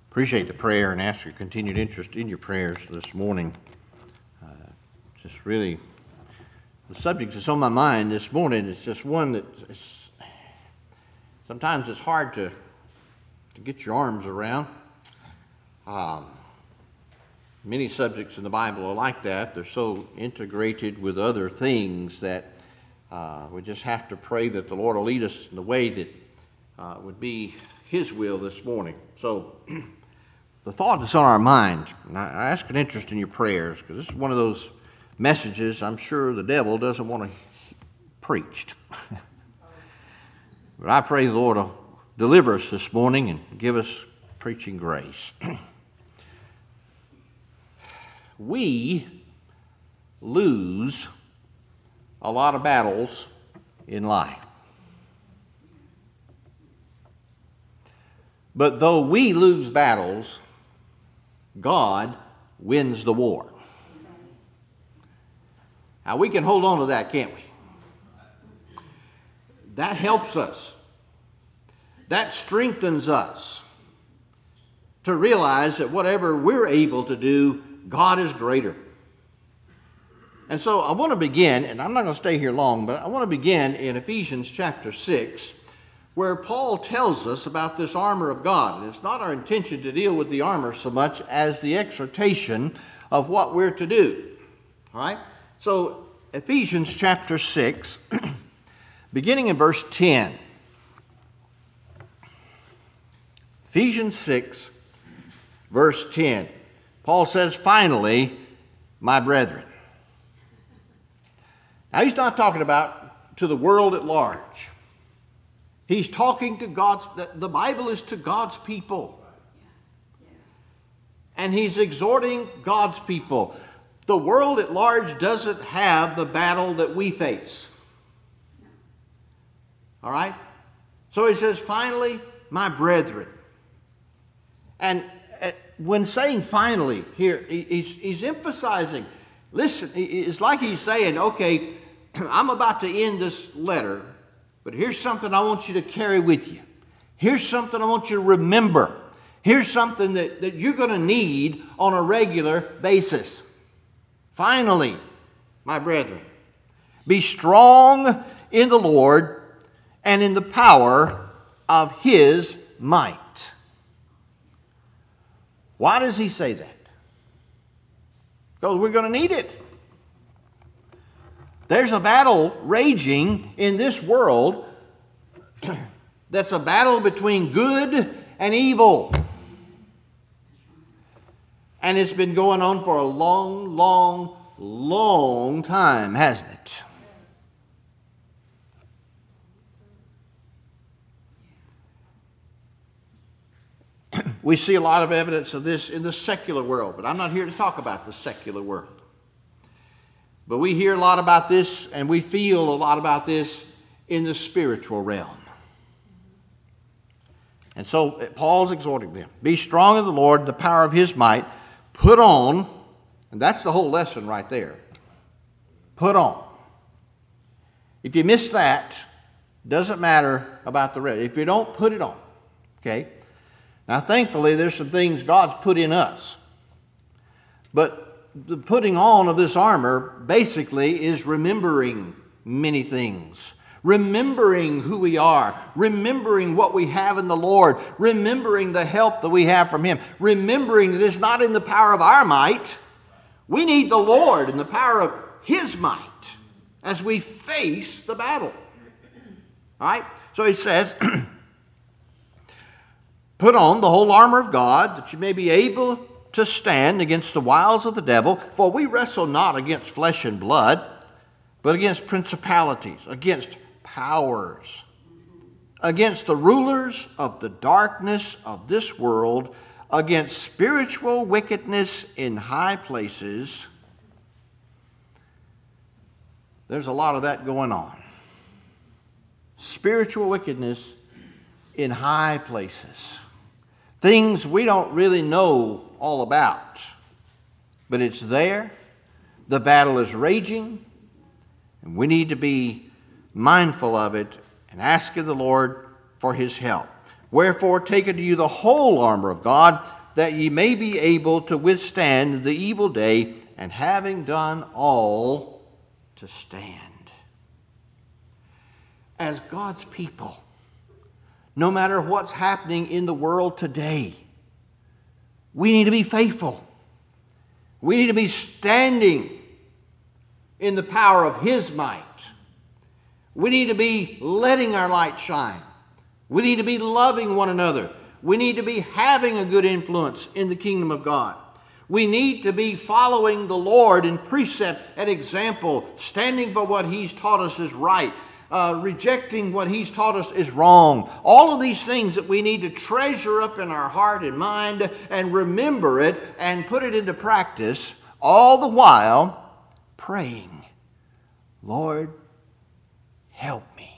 Appreciate the prayer and ask your continued interest in your prayers this morning. Just really, the subject that's on my mind this morning is just one that sometimes it's hard to get your arms around. Many subjects in the Bible are like that. They're so integrated with other things that we just have to pray that the Lord will lead us in the way that would be His will this morning. So the thought that's on our mind, and I ask an interest in your prayers, because this is one of those messages I'm sure the devil doesn't want to preached. But I pray the Lord will deliver us this morning and give us preaching grace. We lose a lot of battles in life. But though we lose battles, God wins the war. Now we can hold on to that, can't we? That helps us. That strengthens us to realize that whatever we're able to do, God is greater. And so I want to begin, and I'm not going to stay here long, but I want to begin in Ephesians chapter 6, where Paul tells us about this armor of God. And it's not our intention to deal with the armor so much as the exhortation of what we're to do. All right? So Ephesians chapter 6, beginning in verse 10. Ephesians 6, verse 10. Paul says, "Finally, my brethren." Now he's not talking about to the world at large. He's talking to God's, the Bible is to God's people. And he's exhorting God's people. The world at large doesn't have the battle that we face. All right? So he says, "Finally, my brethren." And when saying finally here, he's emphasizing, listen, it's like he's saying, okay, I'm about to end this letter, but here's something I want you to carry with you. Here's something I want you to remember. Here's something that you're going to need on a regular basis. Finally, my brethren, be strong in the Lord and in the power of His might. Why does he say that? Because we're going to need it. There's a battle raging in this world that's a battle between good and evil. And it's been going on for a long, long, long time, hasn't it? We see a lot of evidence of this in the secular world, but I'm not here to talk about the secular world. But we hear a lot about this, and we feel a lot about this in the spiritual realm. And so Paul's exhorting them, be strong in the Lord, the power of His might, put on, and that's the whole lesson right there, put on. If you miss that, doesn't matter about the rest. If you don't, put it on, okay? Now, thankfully, there's some things God's put in us. But the putting on of this armor basically is remembering many things. Remembering who we are. Remembering what we have in the Lord. Remembering the help that we have from Him. Remembering that it's not in the power of our might. We need the Lord and the power of His might as we face the battle. All right? So he says, put on the whole armor of God, that you may be able to stand against the wiles of the devil. For we wrestle not against flesh and blood, but against principalities, against powers, against the rulers of the darkness of this world, against spiritual wickedness in high places. There's a lot of that going on. Spiritual wickedness in high places. Things we don't really know all about. But it's there. The battle is raging. And we need to be mindful of it and asking the Lord for His help. Wherefore, take unto you the whole armor of God, that ye may be able to withstand the evil day, and having done all, to stand. As God's people, no matter what's happening in the world today, we need to be faithful. We need to be standing in the power of His might. We need to be letting our light shine. We need to be loving one another. We need to be having a good influence in the kingdom of God. We need to be following the Lord in precept and example, standing for what He's taught us is right, rejecting what He's taught us is wrong. All of these things that we need to treasure up in our heart and mind and remember it and put it into practice, all the while praying, Lord, help me.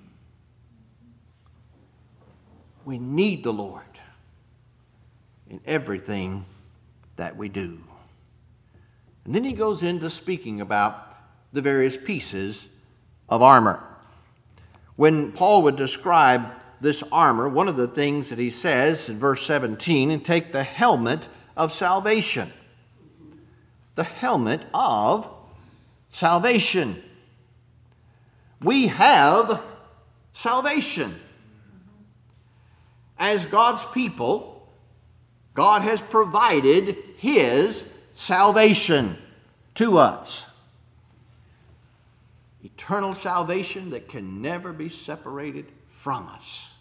We need the Lord in everything that we do. And then he goes into speaking about the various pieces of armor. When Paul would describe this armor, one of the things that he says in verse 17, and take the helmet of salvation. The helmet of salvation. We have salvation. As God's people, God has provided His salvation to us. Eternal salvation that can never be separated from us.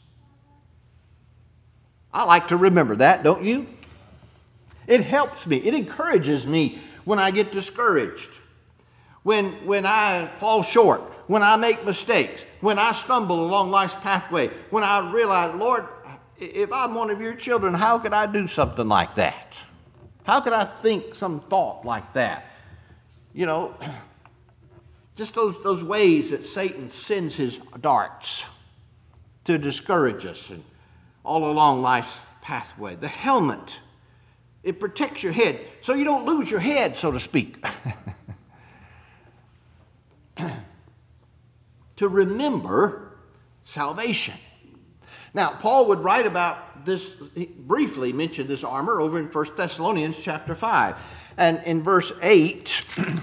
I like to remember that, don't you? It helps me. It encourages me when I get discouraged, when I fall short, when I make mistakes, when I stumble along life's pathway, when I realize, Lord, if I'm one of your children, how could I do something like that? How could I think some thought like that? You know, just those ways that Satan sends his darts to discourage us and all along life's pathway. The helmet, it protects your head so you don't lose your head, so to speak. To remember salvation. Now, Paul would write about this, he briefly mentioned this armor over in 1 Thessalonians chapter 5. And in verse 8,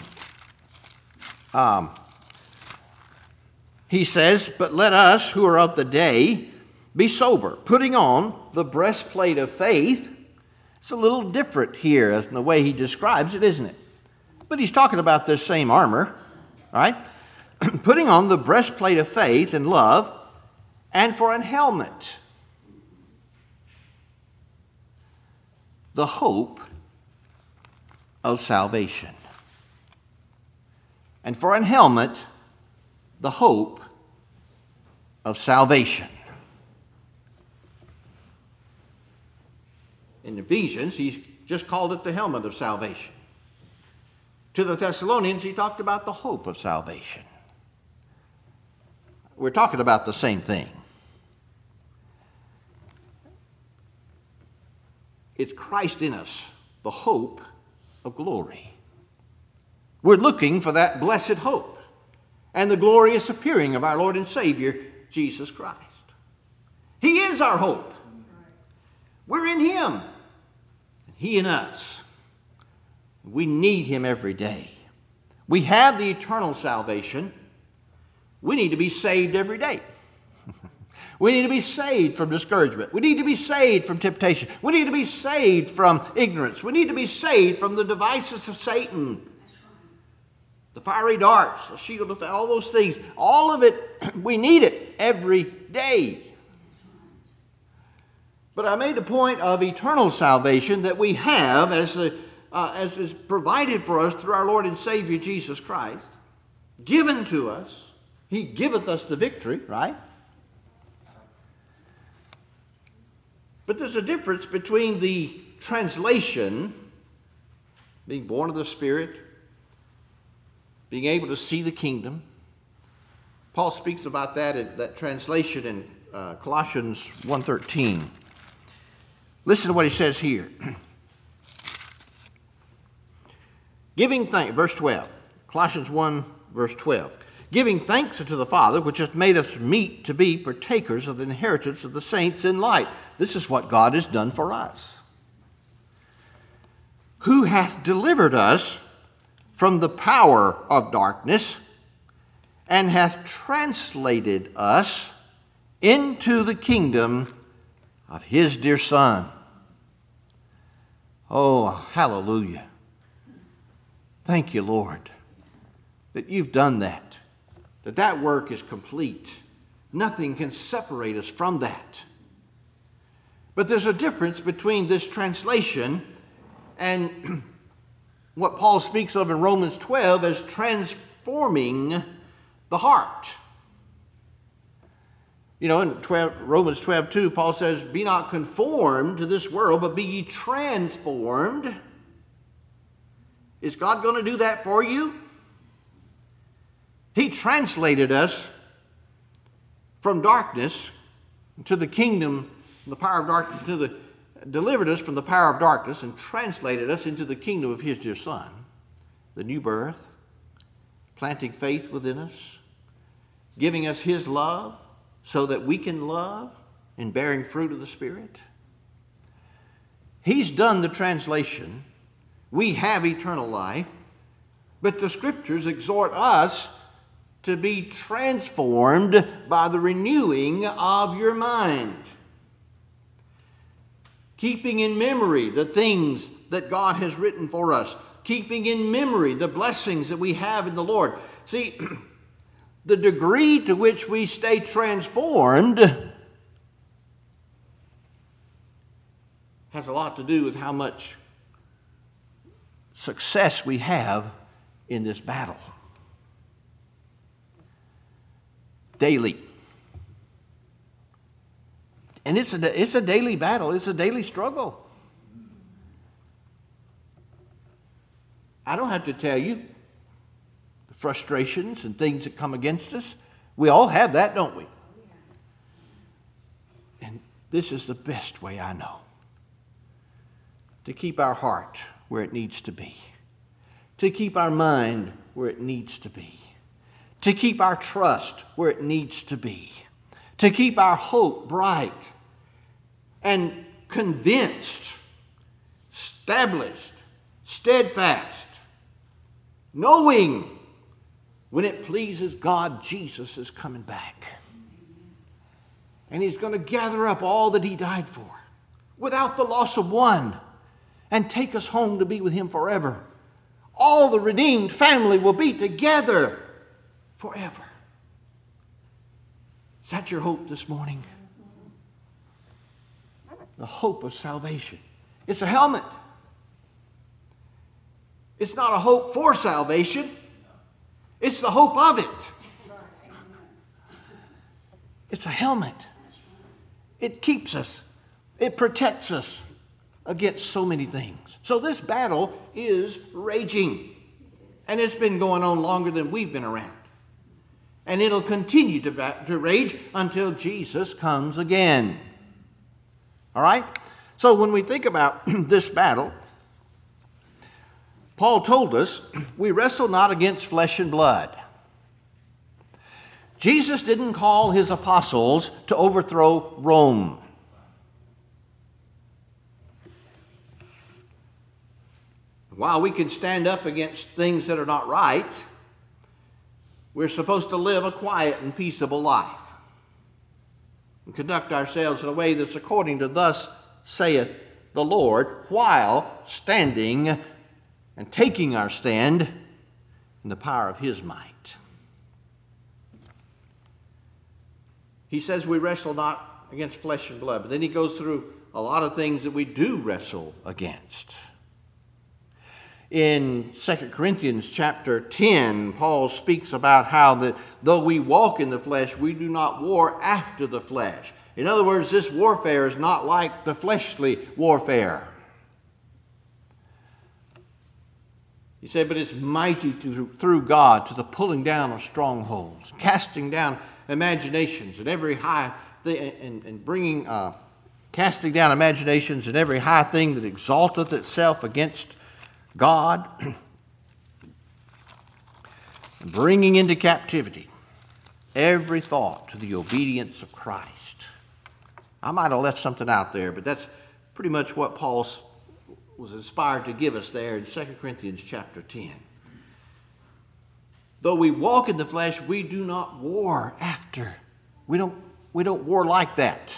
he says, but let us who are of the day be sober, putting on the breastplate of faith. It's a little different here as in the way he describes it, isn't it? But he's talking about this same armor, right? Putting on the breastplate of faith and love, and for an helmet, the hope of salvation. And for an helmet, the hope of salvation. In Ephesians, he's just called it the helmet of salvation. To the Thessalonians, he talked about the hope of salvation. We're talking about the same thing. It's Christ in us, the hope of glory. We're looking for that blessed hope and the glorious appearing of our Lord and Savior, Jesus Christ. He is our hope. We're in Him. He in us. We need Him every day. We have the eternal salvation. We need to be saved every day. We need to be saved from discouragement. We need to be saved from temptation. We need to be saved from ignorance. We need to be saved from the devices of Satan. The fiery darts, the shield of faith, all those things. All of it, we need it every day. But I made a point of eternal salvation that we have as is provided for us through our Lord and Savior Jesus Christ, given to us. He giveth us the victory, right? But there's a difference between the translation, being born of the Spirit, being able to see the kingdom. Paul speaks about that translation in Colossians 1:13. Listen to what he says here. Giving thanks, verse 12, Colossians 1, verse 12. Giving thanks unto the Father, which hath made us meet to be partakers of the inheritance of the saints in light. This is what God has done for us. who hath delivered us from the power of darkness, and hath translated us into the kingdom of his dear Son. Oh, hallelujah. Thank you, Lord, that you've done that, that work is complete. Nothing can separate us from that. But there's a difference between this translation and what Paul speaks of in Romans 12 as transforming the heart. You know, in Romans 12:2, Paul says, be not conformed to this world, but be ye transformed. Is God going to do that for you? He translated us from darkness to the kingdom, the power of darkness, delivered us from the power of darkness and translated us into the kingdom of his dear Son, the new birth, planting faith within us, giving us his love so that we can love and bearing fruit of the Spirit. He's done the translation. We have eternal life, but the Scriptures exhort us to be transformed by the renewing of your mind. Keeping in memory the things that God has written for us. Keeping in memory the blessings that we have in the Lord. See, the degree to which we stay transformed has a lot to do with how much success we have in this battle. Daily. And it's a daily battle. It's a daily struggle. I don't have to tell you the frustrations and things that come against us. We all have that, don't we? And this is the best way I know to keep our heart where it needs to be, to keep our mind where it needs to be, to keep our trust where it needs to be, to keep our hope bright and convinced, established, steadfast, knowing when it pleases God, Jesus is coming back. And he's going to gather up all that he died for without the loss of one and take us home to be with him forever. All the redeemed family will be together forever. Is that your hope this morning? The hope of salvation. It's a helmet. It's not a hope for salvation. It's the hope of it. It's a helmet. It keeps us. It protects us against so many things. So this battle is raging. And it's been going on longer than we've been around. And it'll continue to rage until Jesus comes again. All right? So when we think about this battle, Paul told us we wrestle not against flesh and blood. Jesus didn't call his apostles to overthrow Rome. While we can stand up against things that are not right, we're supposed to live a quiet and peaceable life and conduct ourselves in a way that's according to thus saith the Lord, while standing and taking our stand in the power of his might. He says we wrestle not against flesh and blood, but then he goes through a lot of things that we do wrestle against. In 2 Corinthians chapter 10, Paul speaks about how that though we walk in the flesh, we do not war after the flesh. In other words, this warfare is not like the fleshly warfare. He said, but it's mighty through God to the pulling down of strongholds, casting down imaginations and every high thing, and bringing, casting down imaginations and every high thing that exalteth itself against God, bringing into captivity every thought to the obedience of Christ. I might have left something out there, but that's pretty much what Paul was inspired to give us there in 2 Corinthians chapter 10. Though we walk in the flesh, we do not war after. We don't war like that.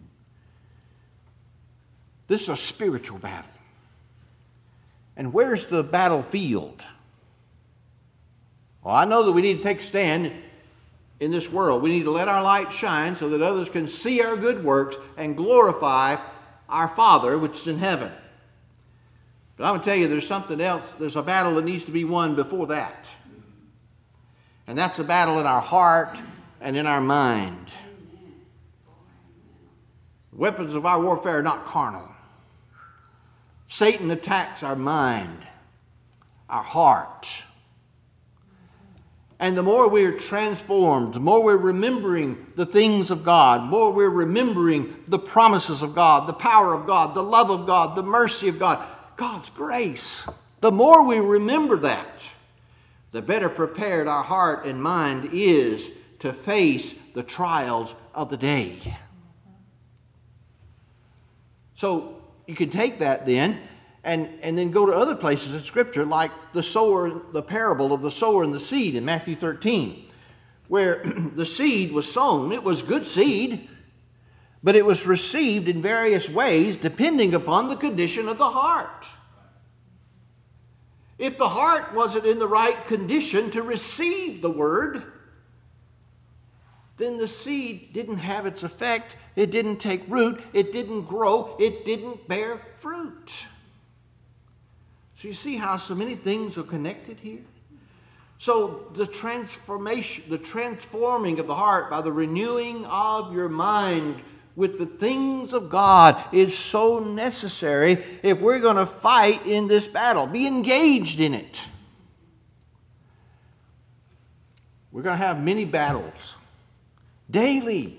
This is a spiritual battle. And where's the battlefield? Well, I know that we need to take a stand in this world. We need to let our light shine so that others can see our good works and glorify our Father which is in heaven. But I'm going to tell you, there's something else. There's a battle that needs to be won before that. And that's a battle in our heart and in our mind. The weapons of our warfare are not carnal. Satan attacks our mind, our heart. And the more we are transformed, the more we're remembering the things of God, the more we're remembering the promises of God, the power of God, the love of God, the mercy of God, God's grace. The more we remember that, the better prepared our heart and mind is to face the trials of the day. So you can take that then and then go to other places in Scripture, like the parable of the sower and the seed in Matthew 13, where the seed was sown. It was good seed, but it was received in various ways depending upon the condition of the heart. If the heart wasn't in the right condition to receive the word, then the seed didn't have its effect. It didn't take root. It didn't grow. It didn't bear fruit. So you see how so many things are connected here? So the transformation, the transforming of the heart by the renewing of your mind with the things of God is so necessary if we're going to fight in this battle. Be engaged in it. We're going to have many battles daily.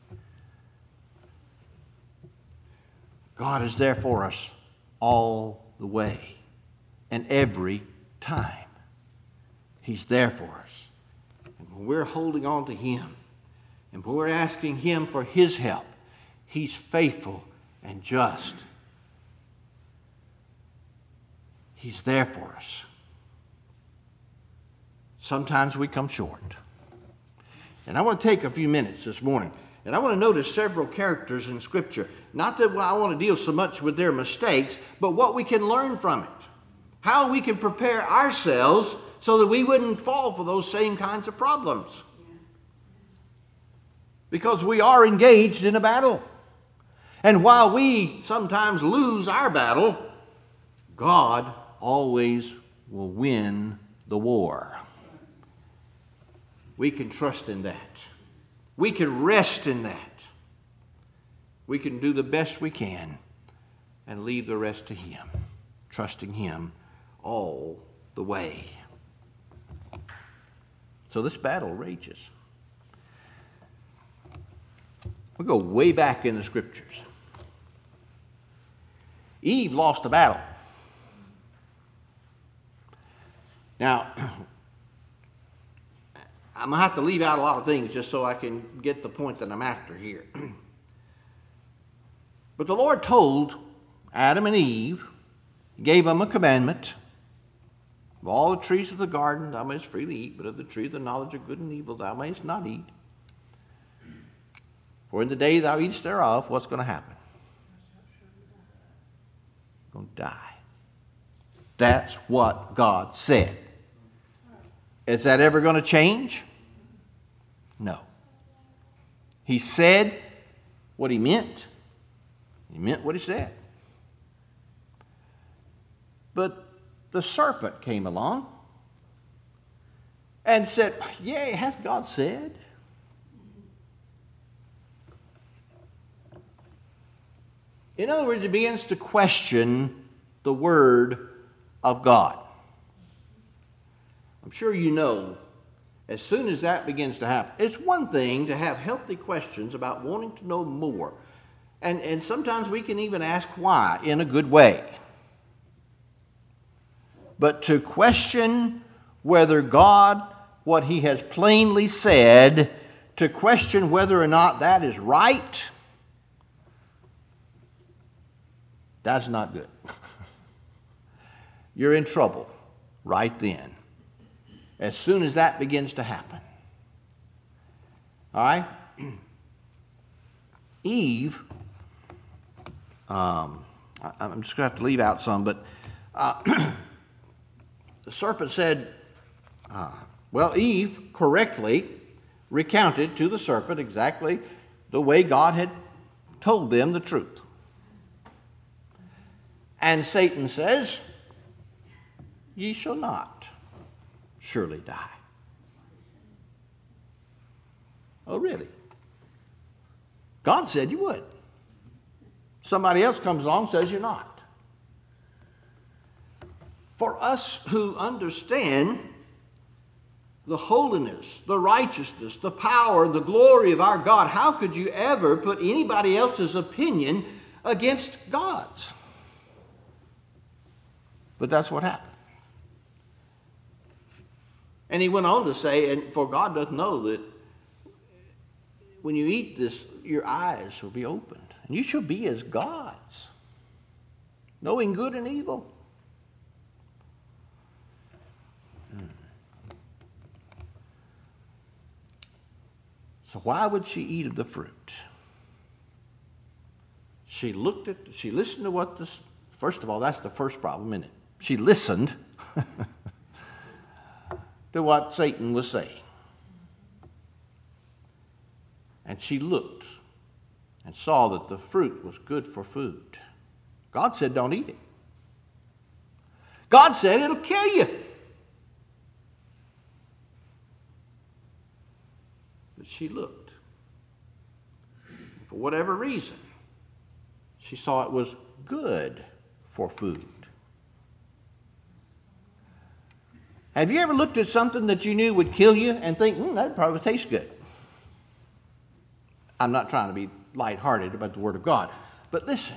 God is there for us all the way and every time. He's there for us. And when we're holding on to Him and when we're asking Him for His help, He's faithful and just. He's there for us. Sometimes we come short. And I want to take a few minutes this morning, and I want to notice several characters in Scripture. Not that I want to deal so much with their mistakes, but what we can learn from it. How we can prepare ourselves so that we wouldn't fall for those same kinds of problems. Because we are engaged in a battle. And while we sometimes lose our battle, God always will win the war. We can trust in that. We can rest in that. We can do the best we can and leave the rest to Him, trusting Him all the way. So this battle rages. We'll go way back in the Scriptures. Eve lost a battle. Now, I'm going to have to leave out a lot of things just so I can get the point that I'm after here. But the Lord told Adam and Eve, gave them a commandment. Of all the trees of the garden thou mayest freely eat, but of the tree of the knowledge of good and evil thou mayest not eat. For in the day thou eatest thereof, what's going to happen? You're going to die. That's what God said. Is that ever going to change? No. He said what He meant. He meant what He said. But the serpent came along and said, "Yea, has God said?" In other words, he begins to question the Word of God. I'm sure you know, as soon as that begins to happen, it's one thing to have healthy questions about wanting to know more. And sometimes we can even ask why in a good way. But to question whether God, what He has plainly said, to question whether or not that is right, that's not good. you're in trouble right then. As soon as that begins to happen. All right? Eve, I'm just going to have to leave out some, but the serpent said, well, Eve correctly recounted to the serpent exactly the way God had told them the truth. And Satan says, ye shall not surely die. Oh, really? God said you would. Somebody else comes along and says you're not. For us who understand the holiness, the righteousness, the power, the glory of our God, how could you ever put anybody else's opinion against God's? But that's what happened. And he went on to say, and for God doth know that when you eat this, your eyes will be opened, and you shall be as gods, knowing good and evil. So why would she eat of the fruit? She listened to what this, first of all, that's the first problem, isn't it? She listened to what Satan was saying. And she looked and saw that the fruit was good for food. God said, don't eat it. God said, it'll kill you. But she looked. For whatever reason, she saw it was good for food. Have you ever looked at something that you knew would kill you and think, that probably tastes good? I'm not trying to be lighthearted about the Word of God. But listen.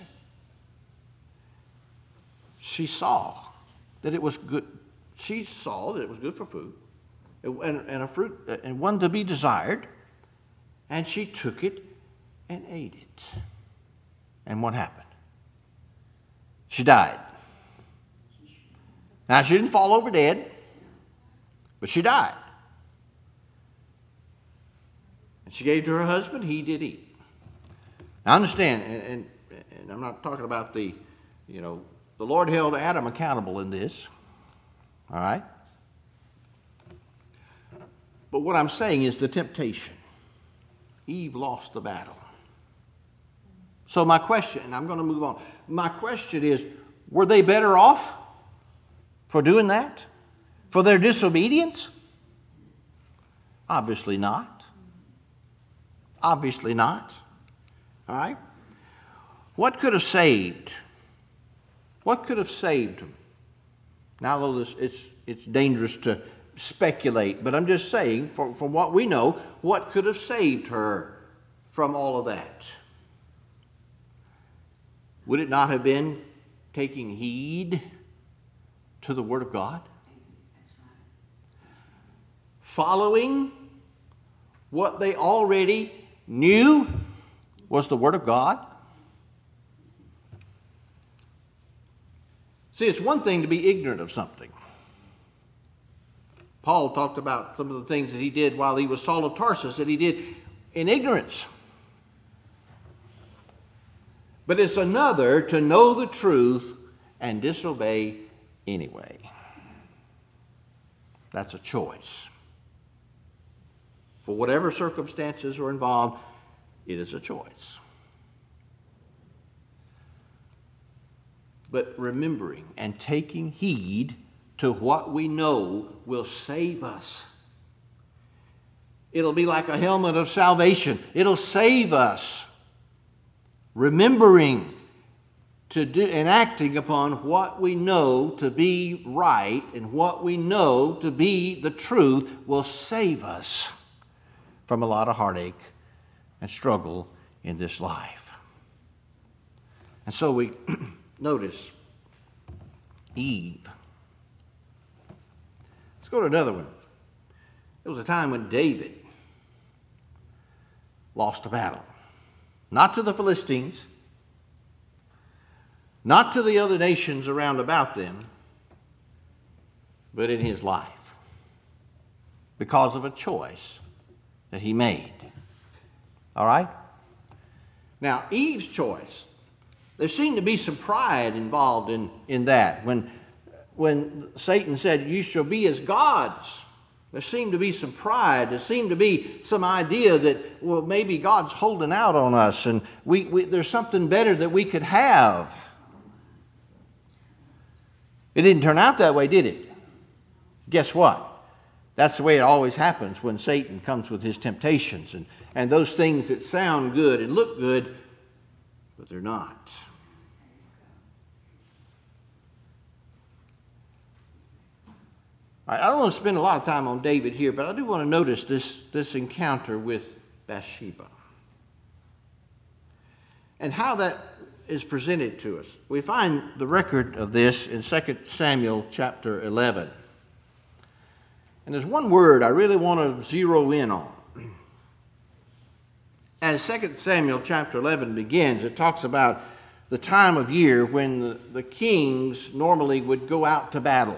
She saw that it was good. She saw that it was good for food and a fruit and one to be desired. And she took it and ate it. And what happened? She died. Now, she didn't fall over dead, but she died. And she gave to her husband, he did eat. Now, understand, and I'm not talking about the Lord held Adam accountable in this, all right? But what I'm saying is the temptation. Eve lost the battle. So my question, and I'm going to move on. My question is, were they better off for doing that? For their disobedience? Obviously not. Obviously not. All right? What could have saved? What could have saved them? Now, though it's dangerous to speculate, but I'm just saying, from what we know, what could have saved her from all of that? Would it not have been taking heed to the Word of God? Following what they already knew was the Word of God? See, it's one thing to be ignorant of something. Paul talked about some of the things that he did while he was Saul of Tarsus that he did in ignorance. But it's another to know the truth and disobey anyway. That's a choice. For whatever circumstances are involved, it is a choice. But remembering and taking heed to what we know will save us. It'll be like a helmet of salvation. It'll save us. Remembering to do and acting upon what we know to be right and what we know to be the truth will save us from a lot of heartache and struggle in this life. And so we notice Eve. Let's go to another one. There was a time when David lost a battle. Not to the Philistines, not to the other nations around about them, but in his life because of a choice that he made. All right? Now, Eve's choice, there seemed to be some pride involved in that. When Satan said, "You shall be as gods," there seemed to be some pride. There seemed to be some idea that, well, maybe God's holding out on us and there's something better that we could have. It didn't turn out that way, did it? Guess what? That's the way it always happens when Satan comes with his temptations and those things that sound good and look good, but they're not. I don't want to spend a lot of time on David here, but I do want to notice this encounter with Bathsheba and how that is presented to us. We find the record of this in 2 Samuel chapter 11. And there's one word I really want to zero in on. As 2 Samuel chapter 11 begins, it talks about the time of year when the kings normally would go out to battle.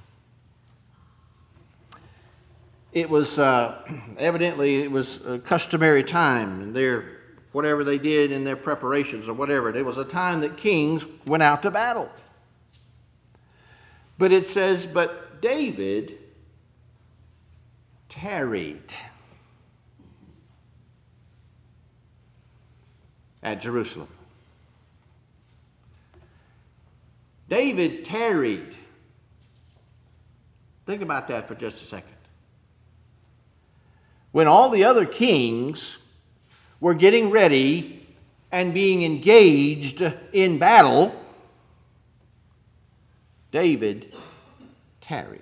It was evidently it was a customary time, and whatever they did in their preparations or whatever, it was a time that kings went out to battle. But it says, but David tarried at Jerusalem. David tarried. Think about that for just a second. When all the other kings were getting ready and being engaged in battle, David tarried.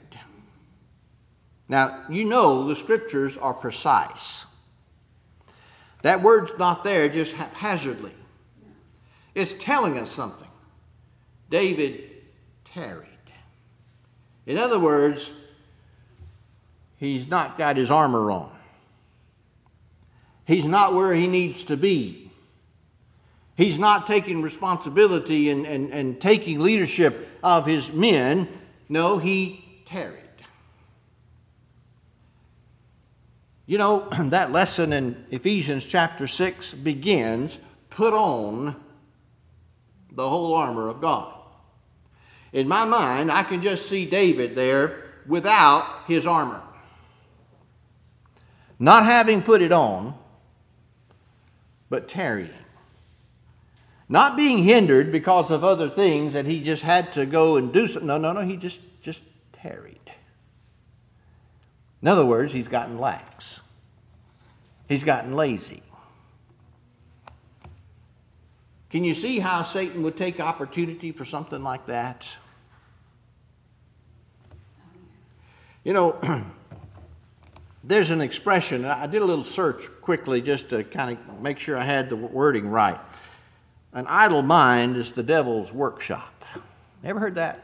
Now, you know the scriptures are precise. That word's not there just haphazardly. It's telling us something. David tarried. In other words, he's not got his armor on. He's not where he needs to be. He's not taking responsibility and taking leadership of his men. No, he tarried. You know, that lesson in Ephesians chapter 6 begins, put on the whole armor of God. In my mind, I can just see David there without his armor. Not having put it on, but tarrying. Not being hindered because of other things that he just had to go and do something. No, he just tarried. In other words, he's gotten lax. He's gotten lazy. Can you see how Satan would take opportunity for something like that? You know, there's an expression, I did a little search quickly just to kind of make sure I had the wording right. An idle mind is the devil's workshop. Ever heard that?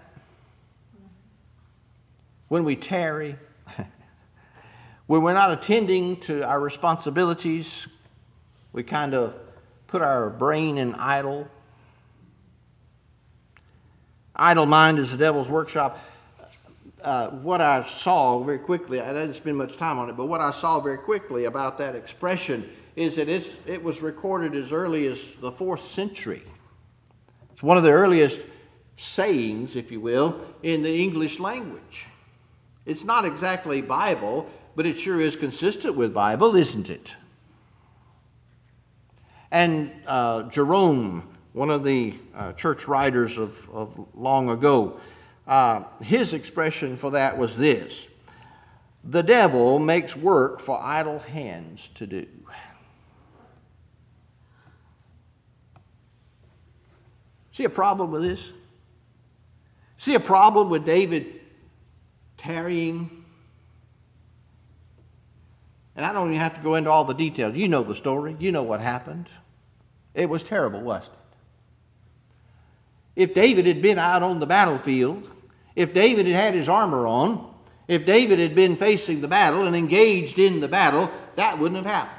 When we tarry, when we're not attending to our responsibilities, we kind of put our brain in idle. Idle mind is the devil's workshop. What I saw very quickly, I didn't spend much time on it, but what I saw very quickly about that expression is that it was recorded as early as the 4th century. It's one of the earliest sayings, if you will, in the English language. It's not exactly Bible, but it sure is consistent with Bible, isn't it? And Jerome, one of the church writers of long ago, his expression for that was this: the devil makes work for idle hands to do. See a problem with this? See a problem with David tarrying? And I don't even have to go into all the details. You know the story. You know what happened. It was terrible, wasn't it? If David had been out on the battlefield, if David had had his armor on, if David had been facing the battle and engaged in the battle, that wouldn't have happened.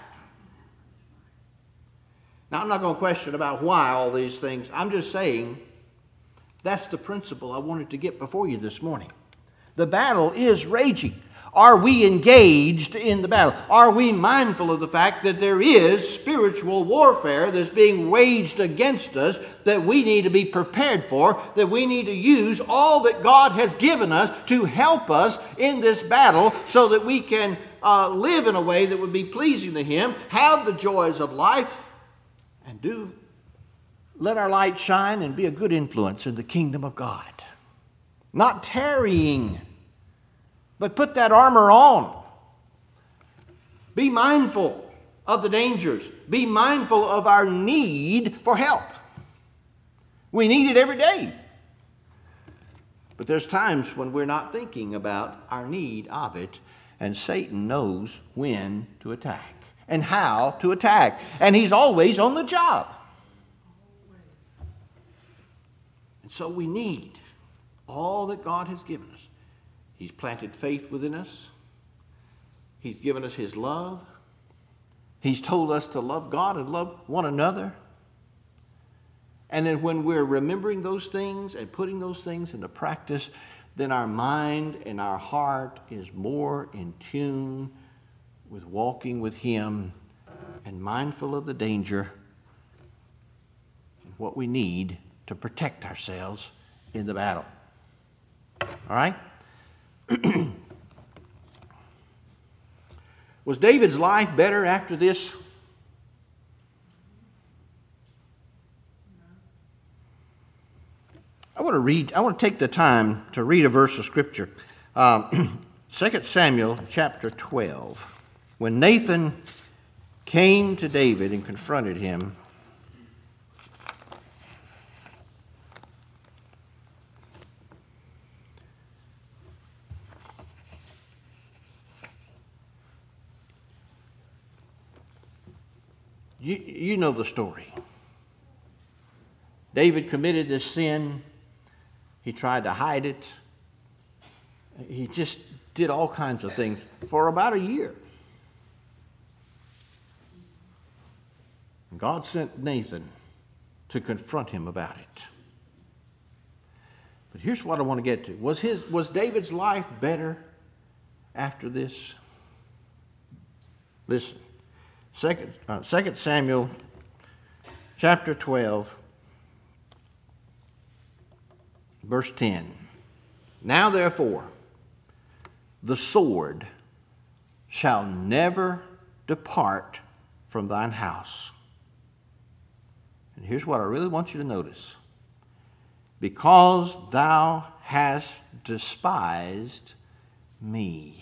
Now, I'm not going to question about why all these things. I'm just saying that's the principle I wanted to get before you this morning. The battle is raging. Are we engaged in the battle? Are we mindful of the fact that there is spiritual warfare that's being waged against us that we need to be prepared for, that we need to use all that God has given us to help us in this battle so that we can live in a way that would be pleasing to Him, have the joys of life, and let our light shine and be a good influence in the kingdom of God. Not tarrying, but put that armor on. Be mindful of the dangers. Be mindful of our need for help. We need it every day. But there's times when we're not thinking about our need of it, and Satan knows when to attack and how to attack. And he's always on the job. And so we need all that God has given us. He's planted faith within us. He's given us His love. He's told us to love God and love one another. And then when we're remembering those things and putting those things into practice, then our mind and our heart is more in tune with walking with Him and mindful of the danger and what we need to protect ourselves in the battle. All right? Was David's life better after this? I want to take the time to read a verse of Scripture. 2 Samuel chapter 12. When Nathan came to David and confronted him, you know the story. David committed this sin. He tried to hide it. He just did all kinds of things for about a year. And God sent Nathan to confront him about it. But here's what I want to get to. Was David's life better after this? Listen. 2 Samuel chapter 12, verse 10. Now therefore, the sword shall never depart from thine house. And here's what I really want you to notice. Because thou hast despised me.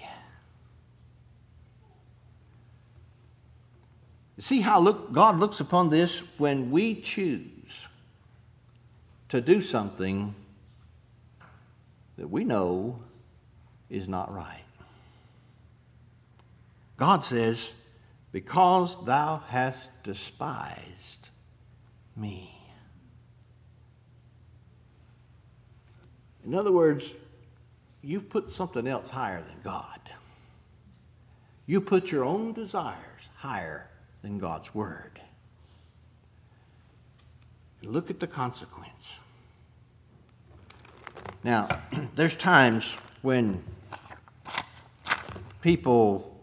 See how God looks upon this when we choose to do something that we know is not right. God says, because thou hast despised me. In other words, you've put something else higher than God. You put your own desires higher than God's word. Look at the consequence. Now, there's times when people,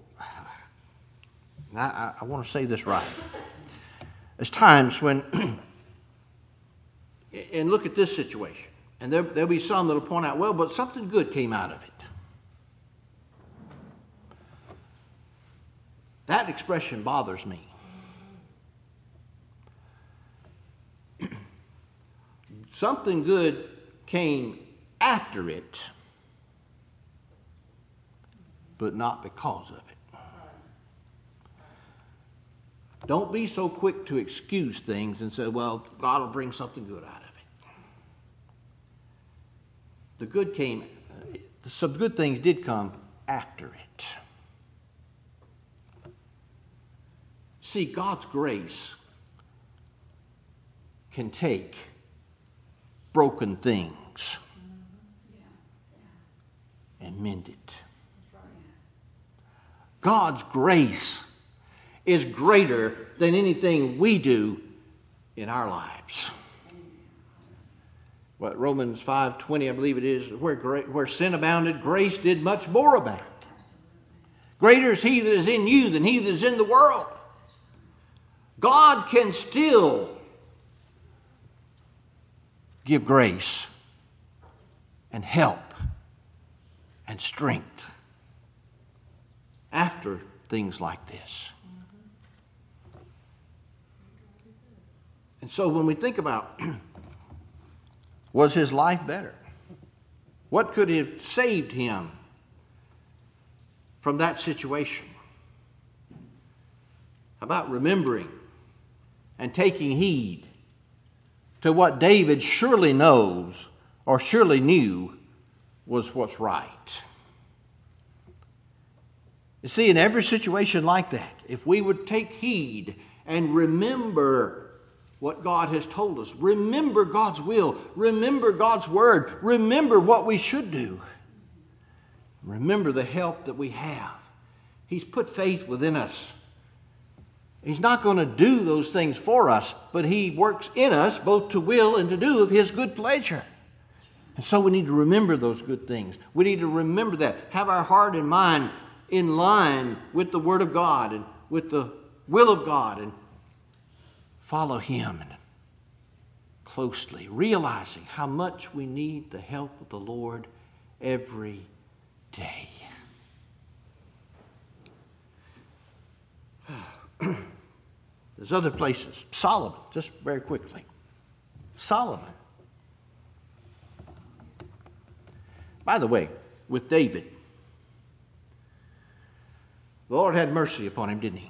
I want to say this right. There's times when, and look at this situation, and there'll be some that'll point out, well, but something good came out of it. That expression bothers me. Something good came after it, but not because of it. Don't be so quick to excuse things and say, well, God will bring something good out of it. Some good things did come after it. See, God's grace can take broken things and mend it. God's grace is greater than anything we do in our lives. Romans 5:20, I believe it is, where sin abounded, grace did much more abound. Greater is he that is in you than he that is in the world. God can still give grace and help and strength after things like this. And so when we think about, was his life better? What could have saved him from that situation? How about remembering and taking heed to what David surely knows or surely knew was what's right? You see, in every situation like that, if we would take heed and remember what God has told us, remember God's will, remember God's word, remember what we should do, remember the help that we have. He's put faith within us. He's not going to do those things for us, but he works in us both to will and to do of his good pleasure. And so we need to remember those good things. We need to remember that. Have our heart and mind in line with the Word of God and with the will of God, and follow him closely, realizing how much we need the help of the Lord every day. There's other places. Solomon, just very quickly. Solomon. By the way, with David, the Lord had mercy upon him, didn't he?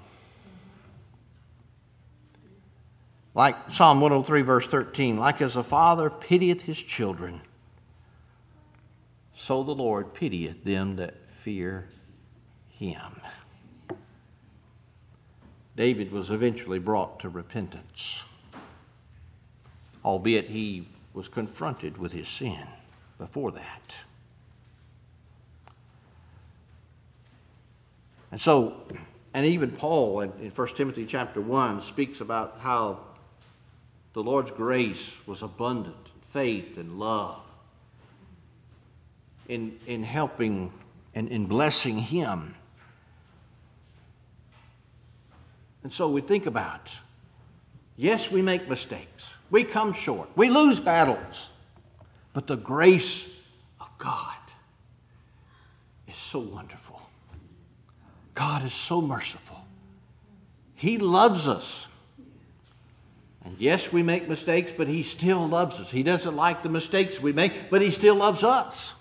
Like Psalm 103, verse 13, like as a father pitieth his children, so the Lord pitieth them that fear him. David was eventually brought to repentance, albeit he was confronted with his sin before that. And so, and even Paul in 1 Timothy chapter 1 speaks about how the Lord's grace was abundant in faith and love, in helping and in blessing him. And so we think about, yes, we make mistakes. We come short. We lose battles. But the grace of God is so wonderful. God is so merciful. He loves us. And yes, we make mistakes, but he still loves us. He doesn't like the mistakes we make, but he still loves us.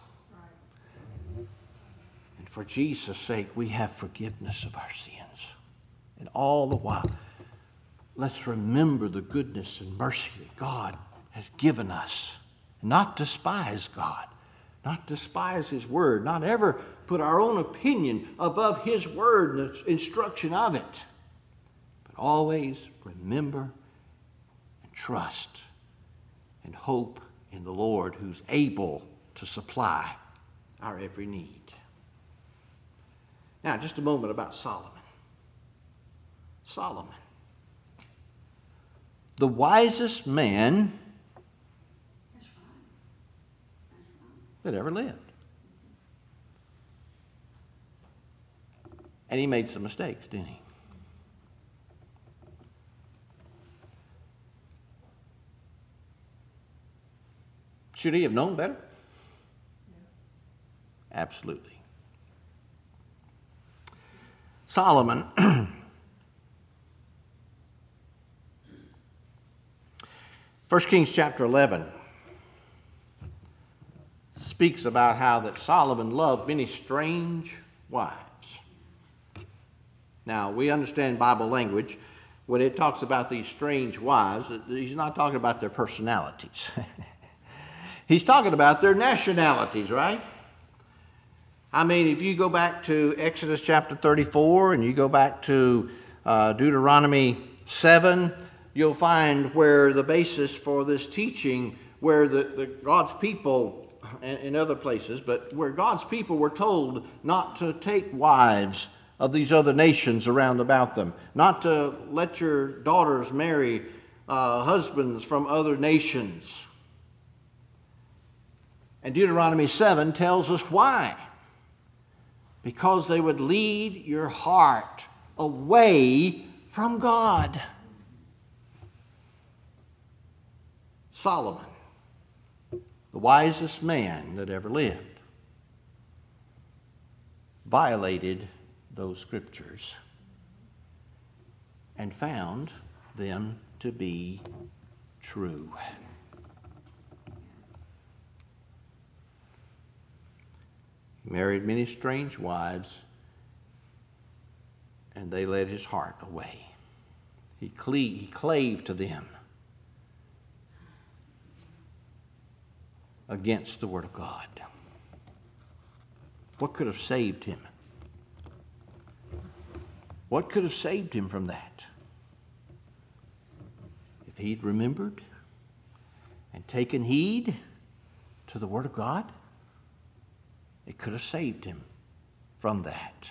And for Jesus' sake, we have forgiveness of our sins. And all the while, let's remember the goodness and mercy that God has given us. Not despise God. Not despise his word. Not ever put our own opinion above his word and the instruction of it. But always remember, trust and hope in the Lord, who's able to supply our every need. Now, just a moment about Solomon. Solomon, the wisest man that ever lived. And he made some mistakes, didn't he? Should he have known better? Absolutely. Solomon, 1 Kings chapter 11 speaks about how that Solomon loved many strange wives. Now, we understand Bible language. When it talks about these strange wives, he's not talking about their personalities. He's talking about their nationalities, right? I mean, if you go back to Exodus chapter 34 and you go back to Deuteronomy 7, you'll find where the basis for this teaching, where the God's people, in other places, but where God's people were told not to take wives of these other nations around about them, not to let your daughters marry husbands from other nations. And Deuteronomy 7 tells us why. Because they would lead your heart away from God. Solomon, the wisest man that ever lived, violated those scriptures and found them to be true. He married many strange wives, and they led his heart away. He clave to them against the Word of God. What could have saved him? What could have saved him from that? If he'd remembered and taken heed to the Word of God, it could have saved him from that.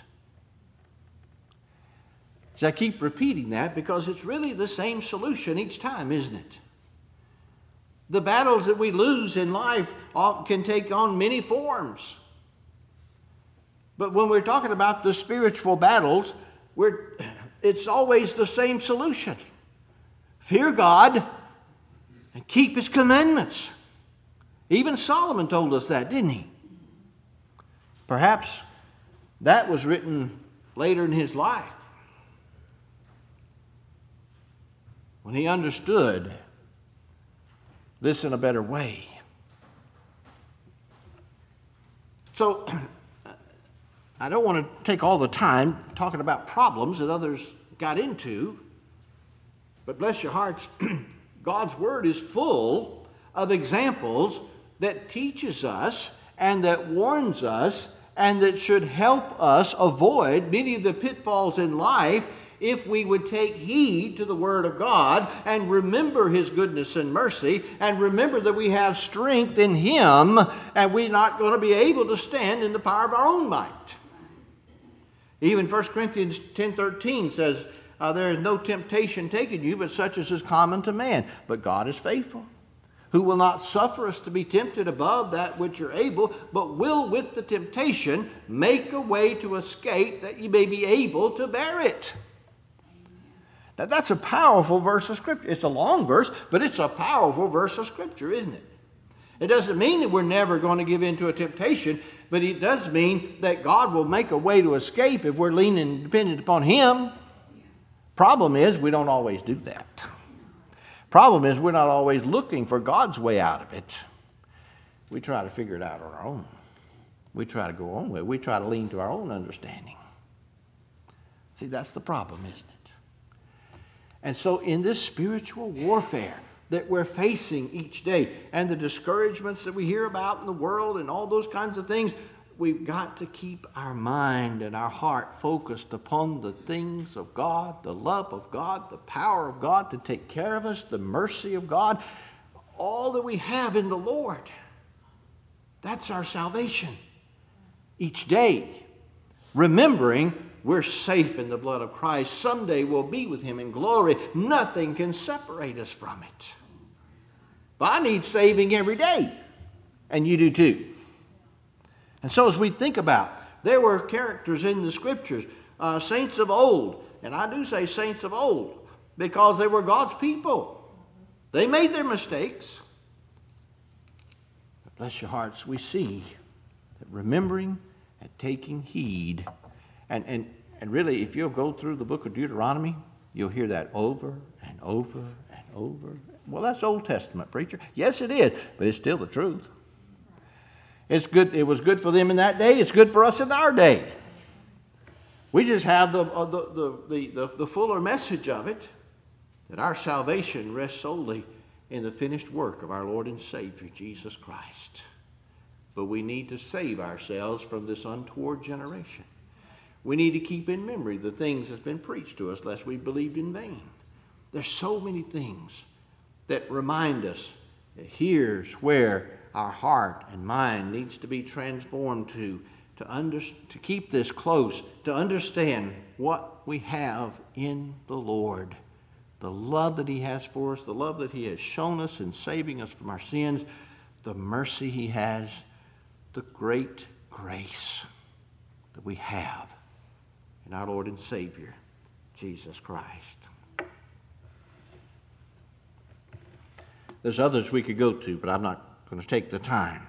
So I keep repeating that because it's really the same solution each time, isn't it? The battles that we lose in life can take on many forms. But when we're talking about the spiritual battles, it's always the same solution. Fear God and keep His commandments. Even Solomon told us that, didn't he? Perhaps that was written later in his life, when he understood this in a better way. So, I don't want to take all the time talking about problems that others got into, but bless your hearts, God's Word is full of examples that teaches us and that warns us and that should help us avoid many of the pitfalls in life if we would take heed to the Word of God and remember His goodness and mercy and remember that we have strength in Him and we're not going to be able to stand in the power of our own might. Even 1 Corinthians 10:13 says, there is no temptation taken you but such as is common to man. But God is faithful, who will not suffer us to be tempted above that which you're able, but will with the temptation make a way to escape that you may be able to bear it. Now that's a powerful verse of Scripture. It's a long verse, but it's a powerful verse of Scripture, isn't it? It doesn't mean that we're never going to give in to a temptation, but it does mean that God will make a way to escape if we're leaning and dependent upon Him. Problem is, we don't always do that. Problem is, we're not always looking for God's way out of it. We try to figure it out on our own. We try to go our own way. We try to lean to our own understanding. See, that's the problem, isn't it? And so in this spiritual warfare that we're facing each day and the discouragements that we hear about in the world and all those kinds of things, we've got to keep our mind and our heart focused upon the things of God, the love of God, the power of God to take care of us, the mercy of God, all that we have in the Lord. That's our salvation. Each day, remembering we're safe in the blood of Christ. Someday we'll be with Him in glory. Nothing can separate us from it. But I need saving every day, and you do too. And so as we think about, there were characters in the Scriptures, saints of old, and I do say saints of old, because they were God's people. They made their mistakes. But bless your hearts, we see that remembering and taking heed, and really, if you'll go through the book of Deuteronomy, you'll hear that over and over and over. Well, that's Old Testament, preacher. Yes, it is, but it's still the truth. It's good. It was good for them in that day. It's good for us in our day. We just have the fuller message of it, that our salvation rests solely in the finished work of our Lord and Savior, Jesus Christ. But we need to save ourselves from this untoward generation. We need to keep in memory the things that's been preached to us, lest we believed in vain. There's so many things that remind us that here's where our heart and mind needs to be transformed to keep this close, to understand what we have in the Lord. The love that He has for us, the love that He has shown us in saving us from our sins, the mercy he has, the great grace that we have in our Lord and Savior, Jesus Christ. There's others we could go to, but I'm not going to take the time.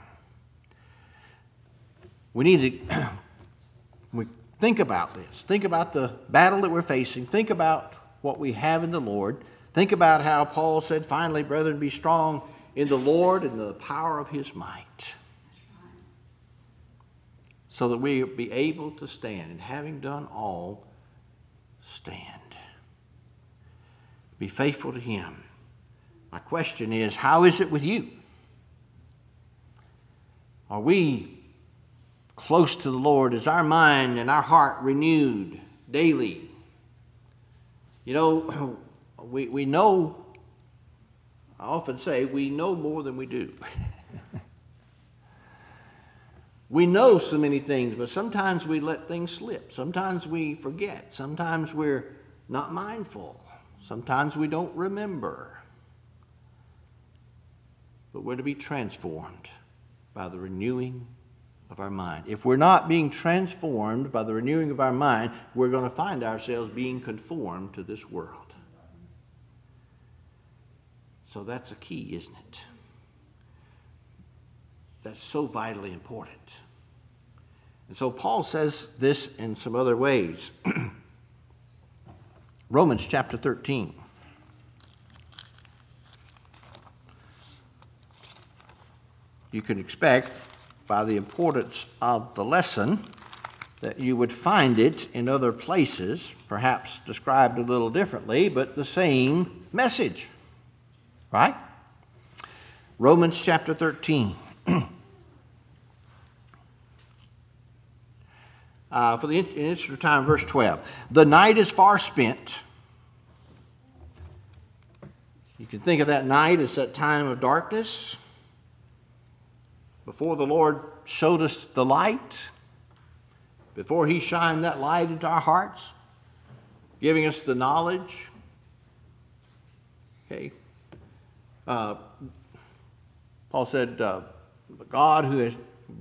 We need to think about this. Think about the battle that we're facing. Think about what we have in the Lord. Think about how Paul said, finally, brethren, be strong in the Lord and the power of his might, so that we be able to stand, and having done all, stand. Be faithful to him. My question is, how is it with you? Are we close to the Lord? Is our mind and our heart renewed daily? You know, we know, I often say, we know more than we do. We know so many things, but sometimes we let things slip. Sometimes we forget. Sometimes we're not mindful. Sometimes we don't remember. But we're to be transformed by the renewing of our mind. If we're not being transformed by the renewing of our mind, we're going to find ourselves being conformed to this world. So that's a key, isn't it? That's so vitally important. And so Paul says this in some other ways. Romans chapter 13. You can expect, by the importance of the lesson, that you would find it in other places, perhaps described a little differently, but the same message. Right? Romans chapter 13. For the interest of time, verse 12. The night is far spent. You can think of that night as that time of darkness before the Lord showed us the light, before he shined that light into our hearts, giving us the knowledge. Okay. Paul said, but God, who,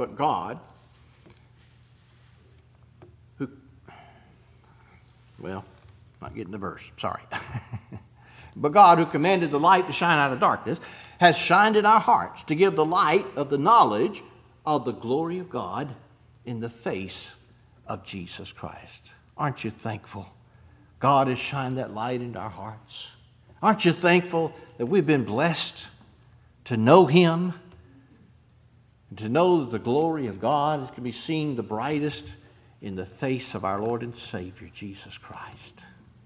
well, not getting the verse, sorry. But God, who commanded the light to shine out of darkness, has shined in our hearts to give the light of the knowledge of the glory of God in the face of Jesus Christ. Aren't you thankful God has shined that light into our hearts? Aren't you thankful that we've been blessed to know him, and to know that the glory of God can be seen the brightest in the face of our Lord and Savior, Jesus Christ?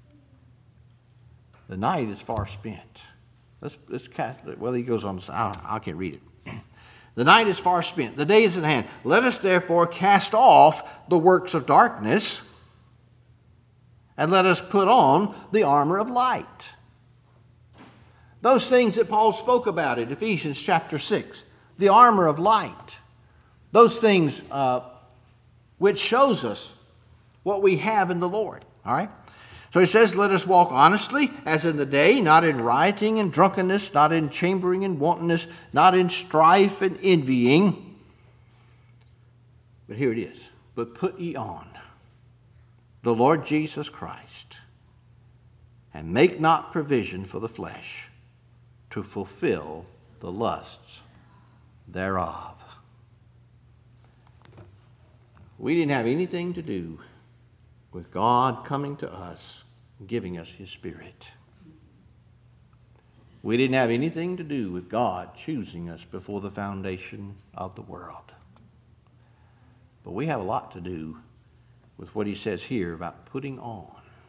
The night is far spent. Let's cast, well, he goes on, I can't read it. The night is far spent. The day is at hand. Let us therefore cast off the works of darkness, and let us put on the armor of light. Those things that Paul spoke about in Ephesians chapter 6, the armor of light. Those things which shows us what we have in the Lord. All right? So he says, let us walk honestly as in the day, not in rioting and drunkenness, not in chambering and wantonness, not in strife and envying. But here it is. But put ye on the Lord Jesus Christ, and make not provision for the flesh to fulfill the lusts thereof. We didn't have anything to do with God coming to us, giving us his Spirit. We didn't have anything to do with God choosing us before the foundation of the world. But we have a lot to do with what he says here about putting on.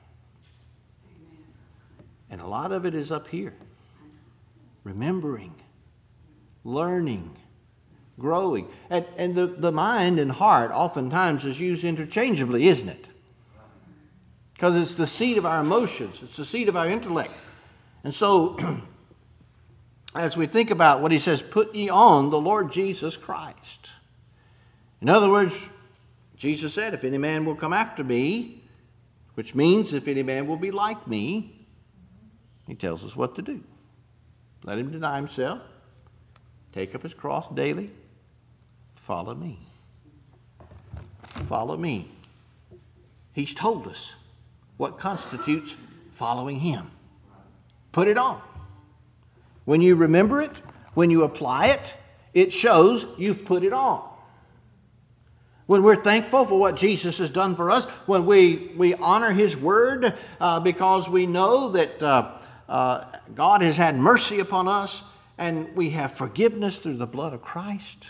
And a lot of it is up here. Remembering, learning, growing. And the mind and heart oftentimes is used interchangeably, isn't it? Because it's the seat of our emotions. It's the seat of our intellect. And so, as we think about what he says, put ye on the Lord Jesus Christ. In other words, Jesus said, if any man will come after me, which means if any man will be like me, he tells us what to do. Let him deny himself, take up his cross daily, follow me. Follow me. He's told us what constitutes following him. Put it on. When you remember it, when you apply it, it shows you've put it on. When we're thankful for what Jesus has done for us, when we honor his word because we know that God has had mercy upon us and we have forgiveness through the blood of Christ,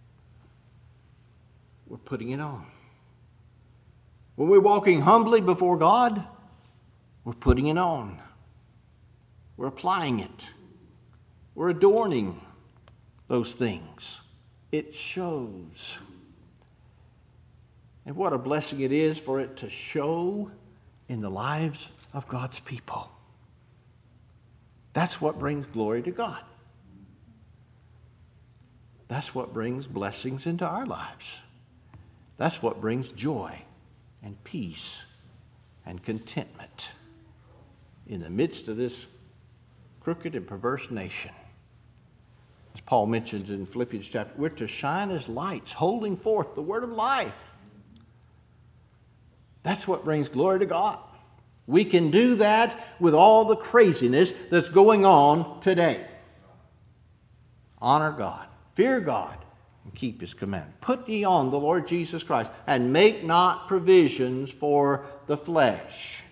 we're putting it on. When we're walking humbly before God, we're putting it on. We're applying it. We're adorning those things. It shows. And what a blessing it is for it to show in the lives of God's people. That's what brings glory to God. That's what brings blessings into our lives. That's what brings joy and peace and contentment in the midst of this crooked and perverse nation. As Paul mentions in Philippians chapter, we're to shine as lights, holding forth the word of life. That's what brings glory to God. We can do that with all the craziness that's going on today. Honor God, fear God, and keep his command. Put ye on the Lord Jesus Christ, and make not provisions for the flesh.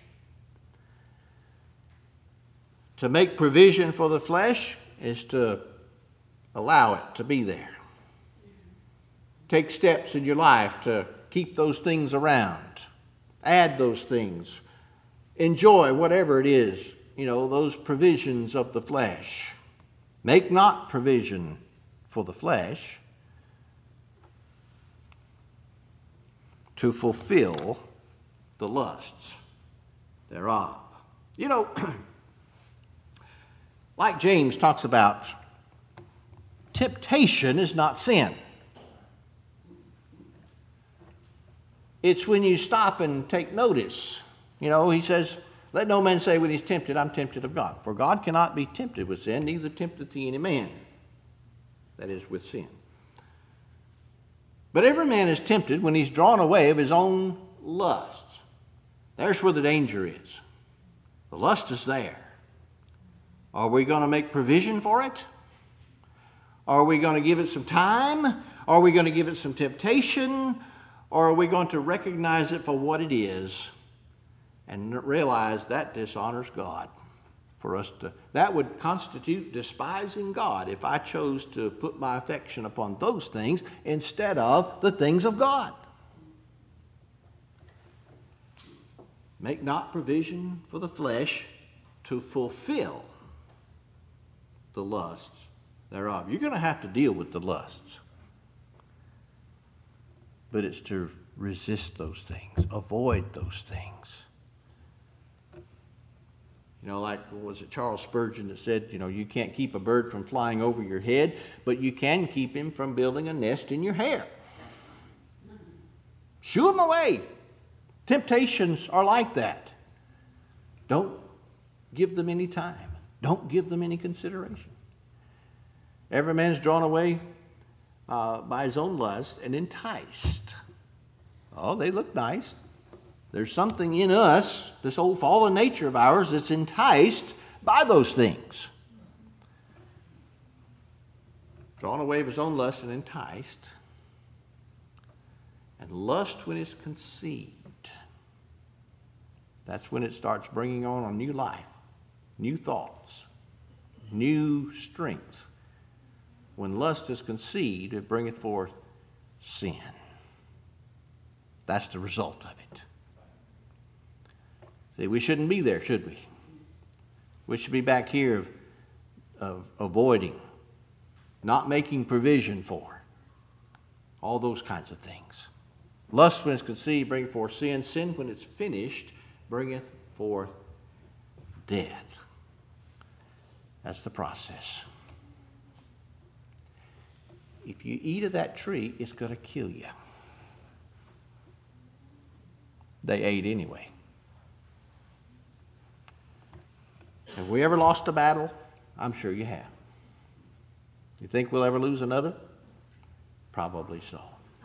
To make provision for the flesh is to allow it to be there. Take steps in your life to keep those things around. Add those things. Enjoy whatever it is, those provisions of the flesh. Make not provision for the flesh to fulfill the lusts thereof. Like James talks about, temptation is not sin. It's when you stop and take notice. He says, let no man say when he's tempted, I'm tempted of God. For God cannot be tempted with sin, neither tempteth he any man. That is, with sin. But every man is tempted when he's drawn away of his own lusts. There's where the danger is. The lust is there. Are we going to make provision for it? Are we going to give it some time? Are we going to give it some temptation? Or are we going to recognize it for what it is and realize that dishonors God? That would constitute despising God if I chose to put my affection upon those things instead of the things of God. Make not provision for the flesh to fulfill the lusts thereof. You're going to have to deal with the lusts. But it's to resist those things, avoid those things. Like, was it Charles Spurgeon that said, you can't keep a bird from flying over your head, but you can keep him from building a nest in your hair. Shoo him away. Temptations are like that. Don't give them any time. Don't give them any consideration. Every man is drawn away by his own lust and enticed. Oh, they look nice. There's something in us, this old fallen nature of ours, that's enticed by those things. Drawn away of his own lust and enticed. And lust, when it's conceived, that's when it starts bringing on a new life, new thoughts, new strength. When lust is conceived, it bringeth forth sin. That's the result of it. See, we shouldn't be there, should we? We should be back here of avoiding, not making provision for, all those kinds of things. Lust, when it's conceived, bringeth forth sin. Sin, when it's finished, bringeth forth death. That's the process. If you eat of that tree, it's going to kill you. They ate anyway. Have we ever lost a battle? I'm sure you have. You think we'll ever lose another? Probably so.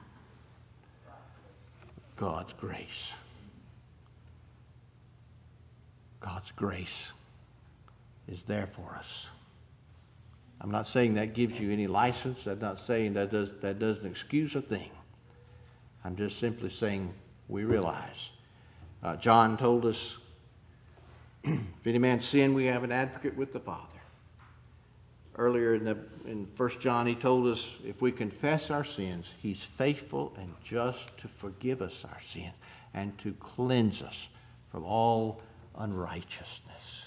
God's grace. God's grace is there for us. I'm not saying that gives you any license. I'm not saying that doesn't excuse a thing. I'm just simply saying we realize. John told us, if any man sin, we have an advocate with the Father. Earlier in 1 John, he told us if we confess our sins, he's faithful and just to forgive us our sins and to cleanse us from all unrighteousness.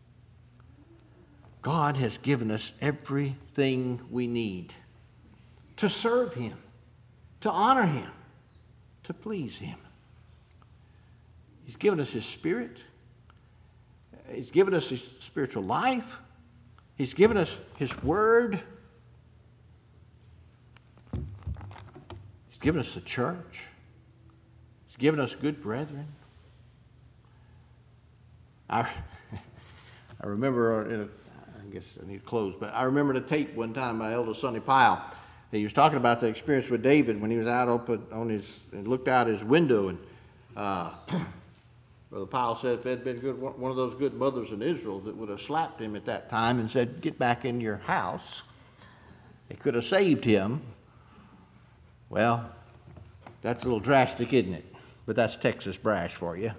God has given us everything we need to serve him, to honor him, to please him. He's given us his Spirit. He's given us his spiritual life. He's given us his word. He's given us the church. He's given us good brethren. I remember, I guess I need to close, but I remember the tape one time by Elder Sonny Pyle. He was talking about the experience with David when he was out and looked out his window, and Brother Pyle said if it had been one of those good mothers in Israel that would have slapped him at that time and said, "Get back in your house," they could have saved him. Well, that's a little drastic, isn't it? But that's Texas brash for you.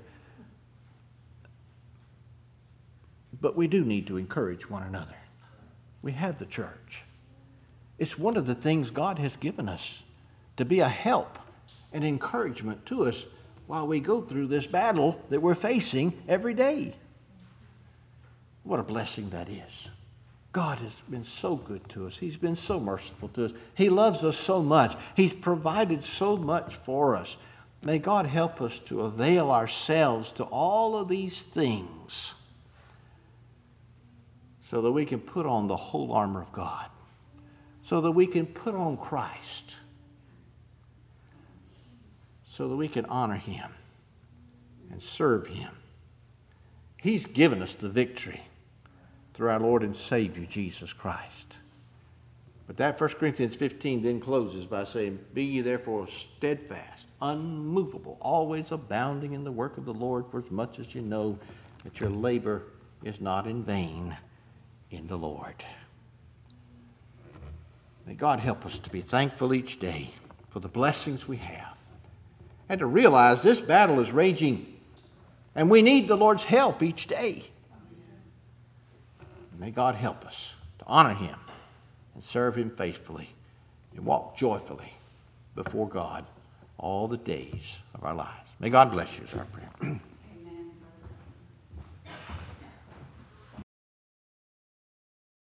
But we do need to encourage one another. We have the church. It's one of the things God has given us to be a help and encouragement to us while we go through this battle that we're facing every day. What a blessing that is. God has been so good to us. He's been so merciful to us. He loves us so much. He's provided so much for us. May God help us to avail ourselves to all of these things so that we can put on the whole armor of God, so that we can put on Christ, so that we can honor him and serve him. He's given us the victory through our Lord and Savior, Jesus Christ. But that 1 Corinthians 15 then closes by saying, "Be ye therefore steadfast, unmovable, always abounding in the work of the Lord, for as much as you know that your labor is not in vain in the Lord." May God help us to be thankful each day for the blessings we have, and to realize this battle is raging, and we need the Lord's help each day. May God help us to honor him and serve him faithfully and walk joyfully before God all the days of our lives. May God bless you, is our prayer.